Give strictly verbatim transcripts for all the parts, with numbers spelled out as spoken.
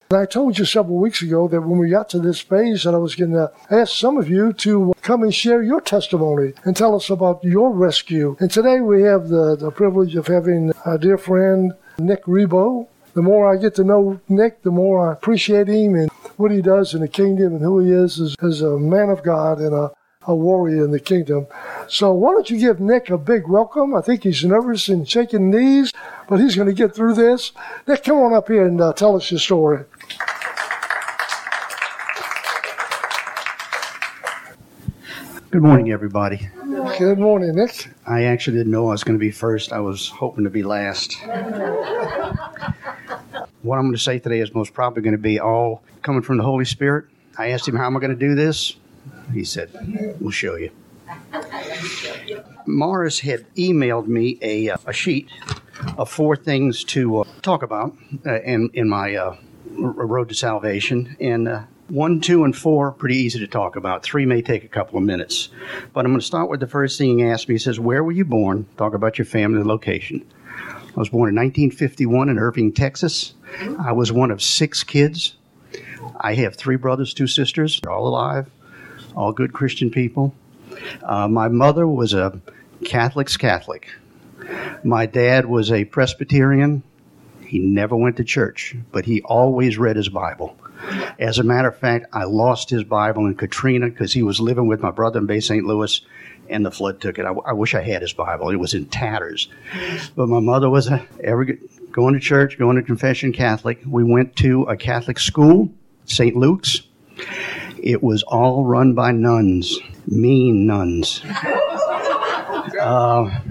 And I told you several weeks ago that when we got to this phase that I was going to ask some of you to come and share your testimony and tell us about your rescue. And today we have the, the privilege of having our dear friend, Nick Rebo. The more I get to know Nick, the more I appreciate him and what he does in the kingdom and who he is as, as a man of God and a, a warrior in the kingdom. So why don't you give Nick a big welcome? I think he's nervous and shaking knees, but he's going to get through this. Nick, come on up here and uh, tell us your story. Good morning, everybody. Good morning, Nick. I actually didn't know I was going to be first. I was hoping to be last. What I'm going to say today is most probably going to be all coming from the Holy Spirit. I asked him, how am I going to do this? He said, we'll show you. Morris had emailed me a, a sheet of four things to uh, talk about uh, in, in my uh, road to salvation. And uh, one, two, and four are pretty easy to talk about. Three may take a couple of minutes. But I'm going to start with the first thing he asked me. He says, where were you born? Talk about your family and location. I was born in nineteen fifty-one in Irving, Texas. I was one of six kids. I have three brothers, two sisters. They're all alive, all good Christian people. Uh, my mother was a Catholic's Catholic. My dad was a Presbyterian. He never went to church, but he always read his Bible. As a matter of fact, I lost his Bible in Katrina because he was living with my brother in Bay Saint Louis, and the flood took it. I, I wish I had his Bible. It was in tatters. But my mother was a, every, going to church, going to confession Catholic. We went to a Catholic school, Saint Luke's. It was all run by nuns, mean nuns. Uh,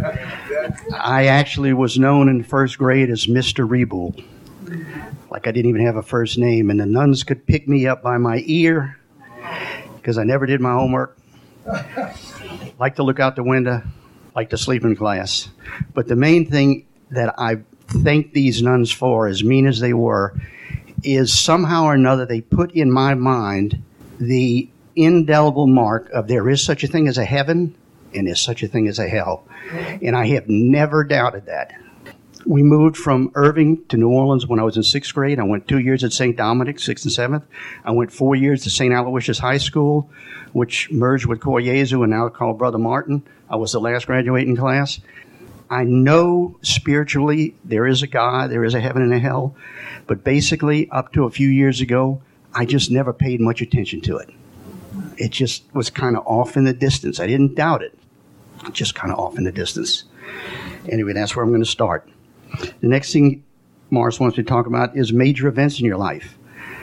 I actually was known in first grade as Mister Rebold. Like I didn't even have a first name, and the nuns could pick me up by my ear because I never did my homework. Like to look out the window, like to sleep in class. But the main thing that I thank these nuns for, as mean as they were, is somehow or another they put in my mind the indelible mark of there is such a thing as a heaven and there's such a thing as a hell. And I have never doubted that. We moved from Irving to New Orleans when I was in sixth grade. I went two years at Saint Dominic, sixth and seventh. I went four years to Saint Aloysius High School, which merged with Cor Jesu and now called Brother Martin. I was the last graduating class. I know spiritually there is a God, there is a heaven and a hell, but basically up to a few years ago, I just never paid much attention to it. It just was kind of off in the distance. I didn't doubt it, just kind of off in the distance. Anyway, that's where I'm going to start. The next thing Morris wants me to talk about is major events in your life.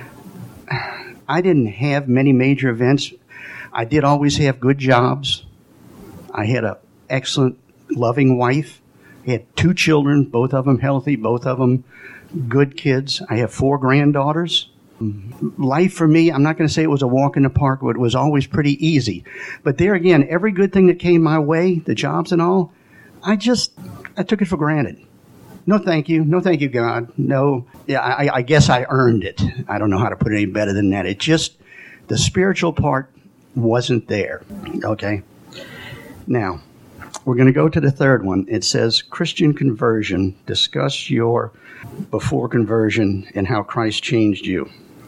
I didn't have many major events. I did always have good jobs. I had an excellent, loving wife. I had two children, both of them healthy, both of them good kids. I have four granddaughters. Life for me, I'm not going to say it was a walk in the park, but it was always pretty easy. But there again, every good thing that came my way, the jobs and all, I just, I took it for granted. No, thank you. No, thank you, God. No, yeah, I, I guess I earned it. I don't know how to put it any better than that. It just, the spiritual part wasn't there. Okay. Now, we're going to go to the third one. It says, Christian conversion. Discuss your before conversion and how Christ changed you.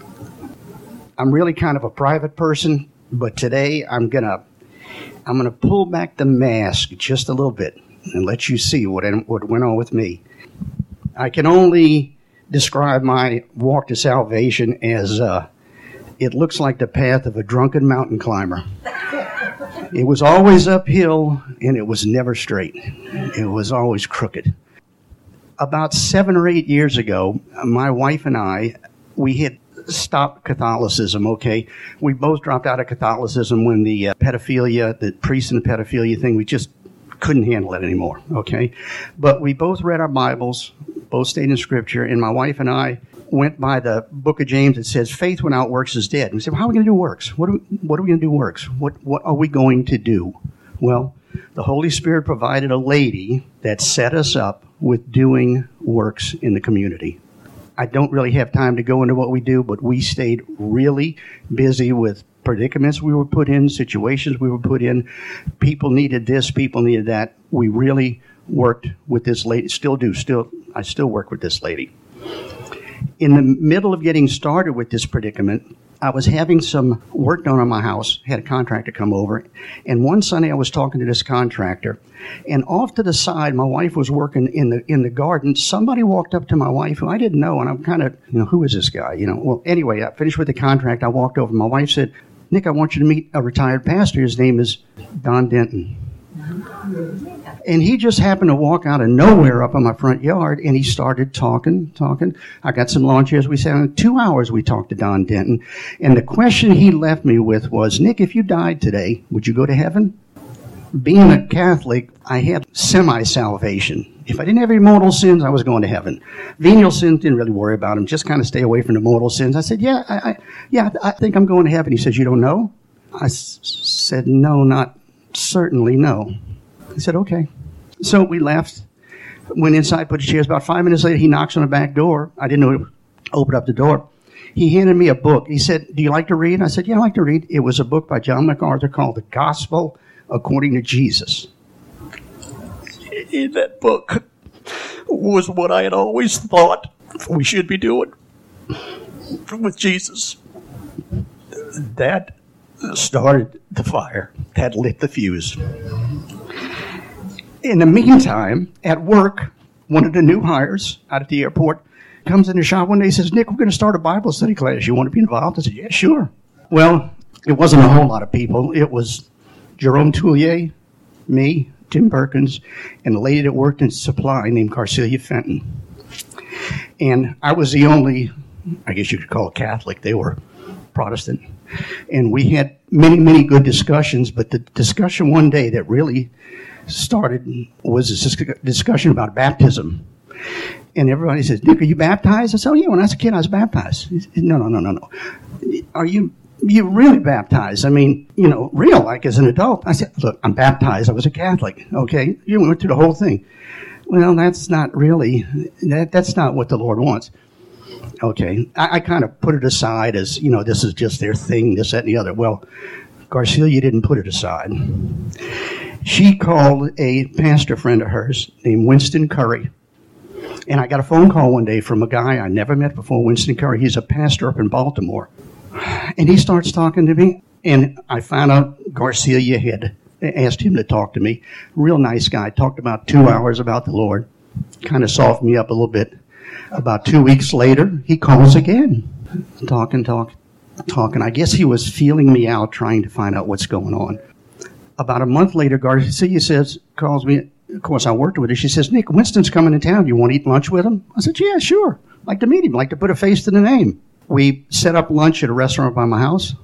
I'm really kind of a private person, but today I'm going to, I'm going to pull back the mask just a little bit and let you see what, what went on with me. I can only describe my walk to salvation as uh, it looks like the path of a drunken mountain climber. It was always uphill, and it was never straight. It was always crooked. About seven or eight years ago, my wife and I, we had stopped Catholicism, okay? We both dropped out of Catholicism when the uh, pedophilia, the priest and the pedophilia thing, we just couldn't handle it anymore, okay? But we both read our Bibles, both stayed in Scripture, and my wife and I went by the book of James that says, faith without works is dead. And we said, well, how are we going to do works? What are we, what are we going to do works? What, what are we going to do? Well, the Holy Spirit provided a lady that set us up with doing works in the community. I don't really have time to go into what we do, but we stayed really busy with predicaments we were put in, situations we were put in. People needed this, people needed that. We really worked with this lady, still do, still, I still work with this lady. In the middle of getting started with this predicament, I was having some work done on my house, had a contractor come over, and one Sunday I was talking to this contractor, and off to the side, my wife was working in the in the garden. Somebody walked up to my wife who I didn't know, and I'm kind of, you know, who is this guy? You know, well, anyway, I finished with the contract. I walked over. My wife said, Nick, I want you to meet a retired pastor. His name is Don Denton. And he just happened to walk out of nowhere up in my front yard, and he started talking, talking. I got some lawn chairs. We sat in two hours. We talked to Don Denton. And the question he left me with was, Nick, if you died today, would you go to heaven? Being a Catholic, I had semi-salvation. If I didn't have any mortal sins, I was going to heaven. Venial sins, didn't really worry about them. Just kind of stay away from the mortal sins. I said, yeah, I, I, yeah, I think I'm going to heaven. He says, you don't know? I s- said, no, not certainly, no. He said, okay. So we left, went inside, put the chairs. About five minutes later, he knocks on the back door. I didn't know he opened up the door. He handed me a book. He said, do you like to read? I said, yeah, I like to read. It was a book by John MacArthur called The Gospel According to Jesus. In that book was what I had always thought we should be doing with Jesus. That started the fire. That lit the fuse. In the meantime, at work, one of the new hires out at the airport comes in the shop one day and says, Nick, we're going to start a Bible study class. You want to be involved? I said, yeah, sure. Well, it wasn't a whole lot of people. It was Jerome Toulier, me, Tim Perkins, and a lady that worked in supply named Garcelia Fenton. And I was the only, I guess you could call it Catholic. They were Protestant. And we had many, many good discussions, but the discussion one day that really started was a discussion about baptism. And everybody says, Nick, are you baptized? I said, oh, yeah, when I was a kid, I was baptized. He said, no, no, no, no, no. Are you you really baptized? I mean, you know, real, like as an adult. I said, look, I'm baptized. I was a Catholic, okay? You went through the whole thing. Well, that's not really, that that's not what the Lord wants. Okay, I, I kind of put it aside as, you know, this is just their thing, this, that, and the other. Well, Garcelia didn't put it aside. She called a pastor friend of hers named Winston Curry. And I got a phone call one day from a guy I never met before, Winston Curry. He's a pastor up in Baltimore. And he starts talking to me, and I found out Garcelia had asked him to talk to me. Real nice guy. Talked about two hours about the Lord. Kind of softened me up a little bit. About two weeks later, he calls again. Talking, talking, talking. I guess he was feeling me out, trying to find out what's going on. About a month later, Garcelia says, calls me. Of course, I worked with her. She says, Nick, Winston's coming in town. You want to eat lunch with him? I said, yeah, sure. Like to meet him. Like to put a face to the name. We set up lunch at a restaurant by my house.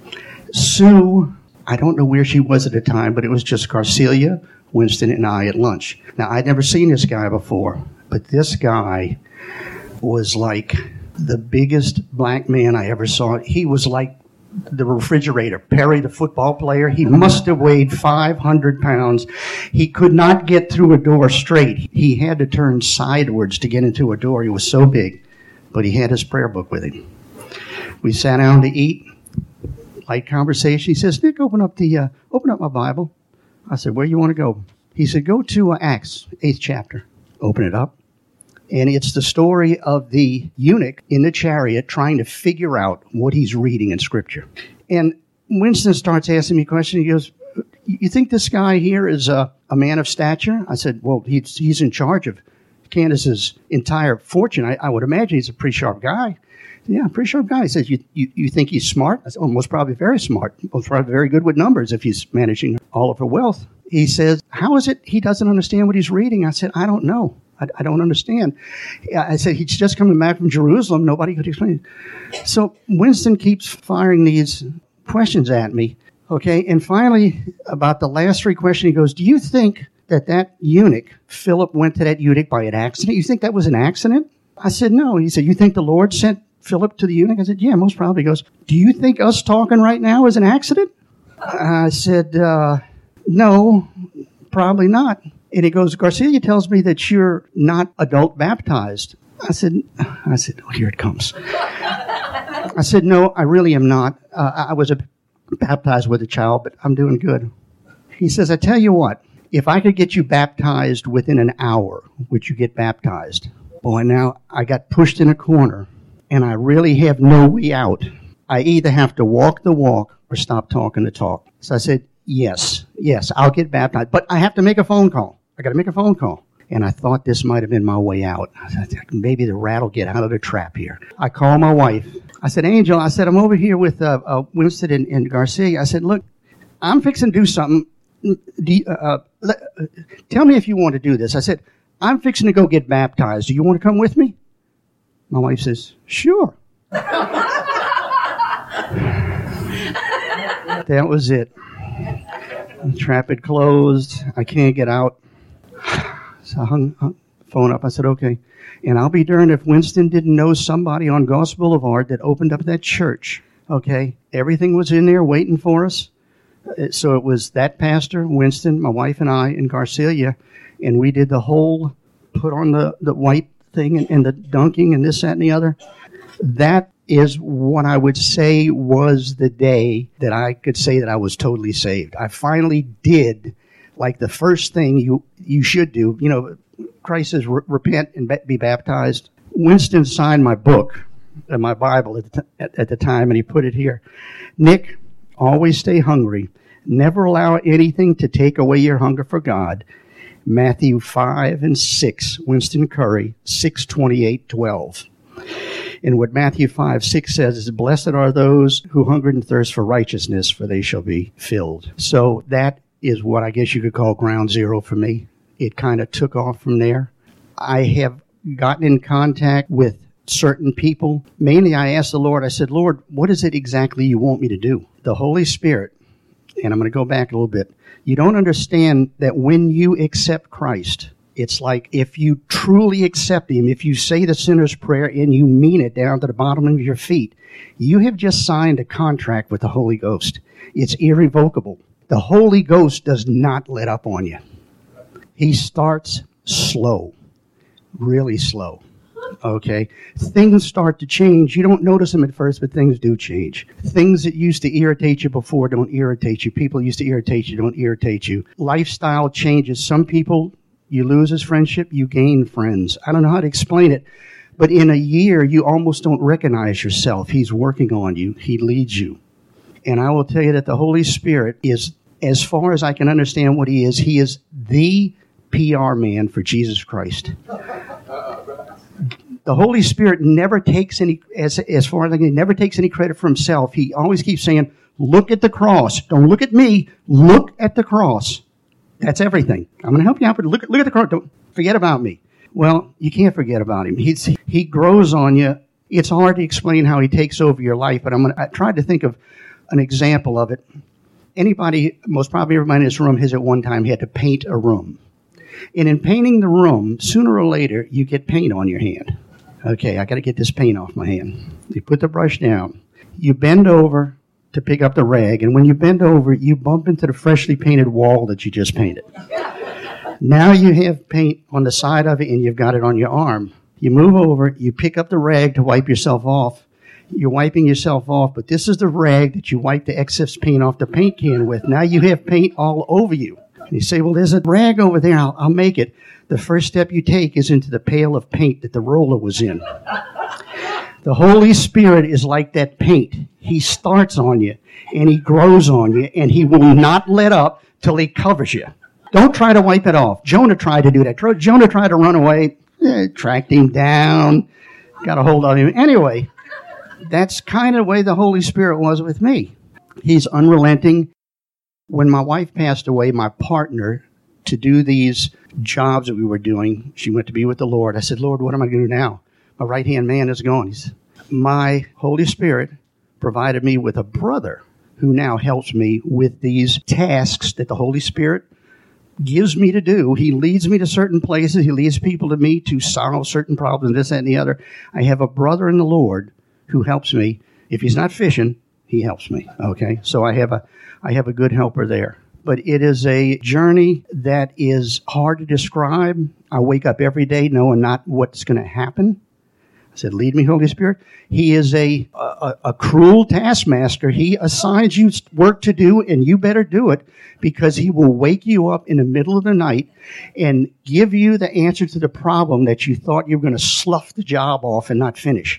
Sue, I don't know where she was at the time, but it was just Garcelia, Winston, and I at lunch. Now, I'd never seen this guy before, but this guy was like the biggest black man I ever saw. He was like the refrigerator. Perry, the football player, he must have weighed five hundred pounds. He could not get through a door straight. He had to turn sideways to get into a door. He was so big, but he had his prayer book with him. We sat down to eat, light conversation. He says, Nick, open up the uh, open up my Bible. I said, where you want to go? He said, go to uh, Acts, eighth chapter. Open it up. And it's the story of the eunuch in the chariot trying to figure out what he's reading in Scripture. And Winston starts asking me questions. He goes, you think this guy here is a, a man of stature? I said, well, he's, he's in charge of Candace's entire fortune. I, I would imagine he's a pretty sharp guy. Yeah, pretty sharp guy. He says, you, you, you think he's smart? I said, oh, most probably very smart. Most probably very good with numbers if he's managing all of her wealth. He says, how is it he doesn't understand what he's reading? I said, I don't know. I, I don't understand. I said, he's just coming back from Jerusalem. Nobody could explain it. So Winston keeps firing these questions at me. Okay, and finally, about the last three questions, he goes, do you think that that eunuch, Philip went to that eunuch by an accident? You think that was an accident? I said, no. He said, you think the Lord sent Philip to the eunuch? I said, yeah, most probably. He goes, do you think us talking right now is an accident? I said, uh, no, probably not. And he goes, Garcelia tells me that you're not adult baptized. I said, I said, oh, here it comes. I said, no, I really am not. Uh, I was a, baptized with a child, but I'm doing good. He says, I tell you what, if I could get you baptized within an hour, would you get baptized? Boy, now I got pushed in a corner. and I really have no way out. I either have to walk the walk or stop talking the talk. So I said, yes, yes, I'll get baptized, but I have to make a phone call. I got to make a phone call. And I thought this might have been my way out. I said, maybe the rat will get out of the trap here. I called my wife. I said, Angel, I said, I'm over here with uh, uh, Winston and, and Garcia. I said, look, I'm fixing to do something. Do you, uh, let, uh, tell me if you want to do this. I said, I'm fixing to go get baptized. Do you want to come with me? My wife says, sure. That was it. The trap had closed. I can't get out. So I hung the phone up. I said, okay. And I'll be darned if Winston didn't know somebody on Gospel Boulevard that opened up that church. Okay. Everything was in there waiting for us. So it was that pastor, Winston, my wife and I, and Garcia. And we did the whole put on the, the white thing and, and the dunking and this, that, and the other. That is what I would say was the day that I could say that I was totally saved. I finally did, like the first thing you, you should do. You know, Christ says, repent and be baptized. Winston signed my book, uh, my Bible at the, t- at, at the time, and he put it here. Nick, always stay hungry. Never allow anything to take away your hunger for God. Matthew five and six, Winston Curry, six twenty-eight twelve. And what Matthew five six says is, blessed are those who hunger and thirst for righteousness, for they shall be filled. So that is what I guess you could call ground zero for me. It kind of took off from there. I have gotten in contact with certain people. Mainly I asked the Lord, I said, Lord, what is it exactly you want me to do? The Holy Spirit, and I'm going to go back a little bit. You don't understand that when you accept Christ, it's like if you truly accept Him, if you say the sinner's prayer and you mean it down to the bottom of your feet, you have just signed a contract with the Holy Ghost. It's irrevocable. The Holy Ghost does not let up on you. He starts slow, really slow. Okay? Things start to change. You don't notice them at first, but things do change. Things that used to irritate you before don't irritate you. People used to irritate you don't irritate you. Lifestyle changes. Some people, you lose as friendship, you gain friends. I don't know how to explain it, but in a year, you almost don't recognize yourself. He's working on you. He leads you. And I will tell you that the Holy Spirit is, as far as I can understand what He is, He is the P R man for Jesus Christ. The Holy Spirit never takes any, as, as far as I can, never takes any credit for Himself. He always keeps saying, look at the cross. Don't look at me. Look at the cross. That's everything. I'm going to help you out, but look, look at the cross. Don't forget about me. Well, you can't forget about Him. He's, he grows on you. It's hard to explain how He takes over your life, but I'm going to, I tried to think of an example of it. Anybody, most probably everybody in this room has at one time had to paint a room. And in painting the room, sooner or later, you get paint on your hand. Okay, I got to get this paint off my hand. You put the brush down. You bend over to pick up the rag, and when you bend over, you bump into the freshly painted wall that you just painted. Now you have paint on the side of it, and you've got it on your arm. You move over, you pick up the rag to wipe yourself off. You're wiping yourself off, but this is the rag that you wipe the excess paint off the paint can with. Now you have paint all over you. And you say, well, there's a rag over there. I'll, I'll make it. The first step you take is into the pail of paint that the roller was in. The Holy Spirit is like that paint. He starts on you, and He grows on you, and He will not let up till He covers you. Don't try to wipe it off. Jonah tried to do that. Jonah tried to run away. Eh, tracked him down. Got a hold of him. Anyway, that's kind of the way the Holy Spirit was with me. He's unrelenting. When my wife passed away, my partner, to do these jobs that we were doing, she went to be with the Lord. I said, Lord, what am I going to do now? My right-hand man is gone. He said, my Holy Spirit provided me with a brother who now helps me with these tasks that the Holy Spirit gives me to do. He leads me to certain places. He leads people to me to solve certain problems, this, that, and the other. I have a brother in the Lord who helps me. If he's not fishing, he helps me. Okay? So I have a I have a good helper there. But it is a journey that is hard to describe. I wake up every day knowing not what's going to happen. I said, lead me, Holy Spirit. He is a, a, a cruel taskmaster. He assigns you work to do, and you better do it, because he will wake you up in the middle of the night and give you the answer to the problem that you thought you were going to slough the job off and not finish.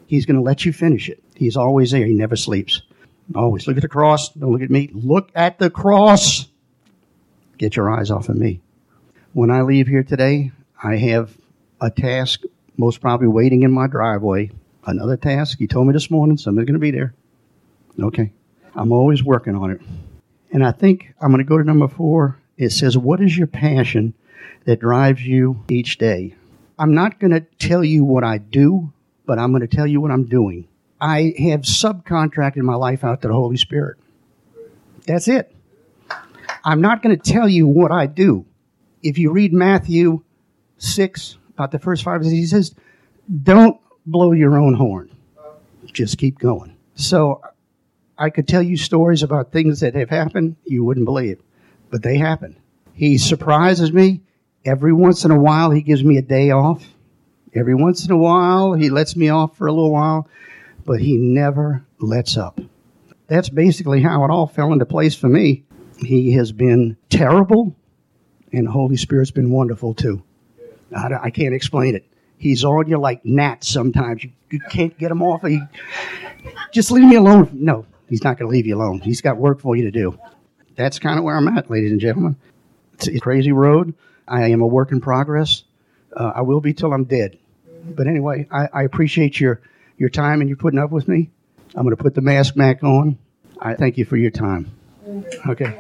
He's going to let you finish it. He's always there. He never sleeps. Always look at the cross. Don't look at me. Look at the cross. Get your eyes off of me. When I leave here today, I have a task most probably waiting in my driveway. Another task. He told me this morning somebody's going to be there. Okay. I'm always working on it. And I think I'm going to go to number four. It says, what is your passion that drives you each day? I'm not going to tell you what I do, but I'm going to tell you what I'm doing. I have subcontracted my life out to the Holy Spirit. That's it. I'm not going to tell you what I do. If you read Matthew six, about the first five, he says, don't blow your own horn. Just keep going. So I could tell you stories about things that have happened you wouldn't believe, but they happen. He surprises me. Every once in a while, he gives me a day off. Every once in a while, he lets me off for a little while, but he never lets up. That's basically how it all fell into place for me. He has been terrible, and the Holy Spirit's been wonderful too. I, I can't explain it. He's on you like gnats sometimes. You, you can't get him off. He, just leave me alone. No, he's not going to leave you alone. He's got work for you to do. That's kind of where I'm at, ladies and gentlemen. It's a crazy road. I am a work in progress. Uh, I will be till I'm dead. But anyway, I, I appreciate your, your time and you putting up with me. I'm going to put the mask back on. I thank you for your time. Okay.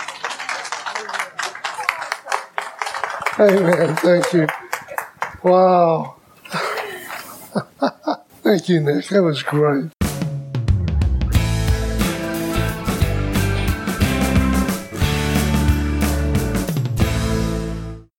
Amen. Thank you. Wow. Thank you, Nick. That was great.